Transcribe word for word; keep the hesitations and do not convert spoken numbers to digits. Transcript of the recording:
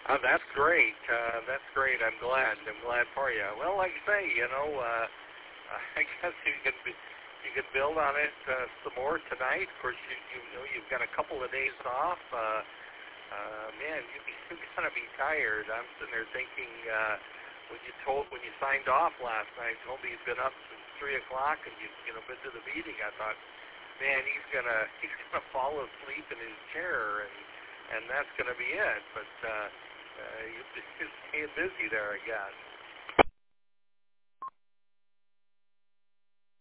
Oh, that's great. Uh, that's great. I'm glad. I'm glad for you. Well, like I say, you know, uh, I guess you can be, you can build on it uh, some more tonight. Of course, you, you know you've got a couple of days off. Uh, uh, man, you, you're gonna be tired. I'm sitting there thinking uh, when you told when you signed off last night, told me you'd been up since three o'clock and you you know been to the meeting. I thought, man, he's gonna he's gonna fall asleep in his chair and and that's gonna be it. But uh, uh, you, you're staying busy there, I guess.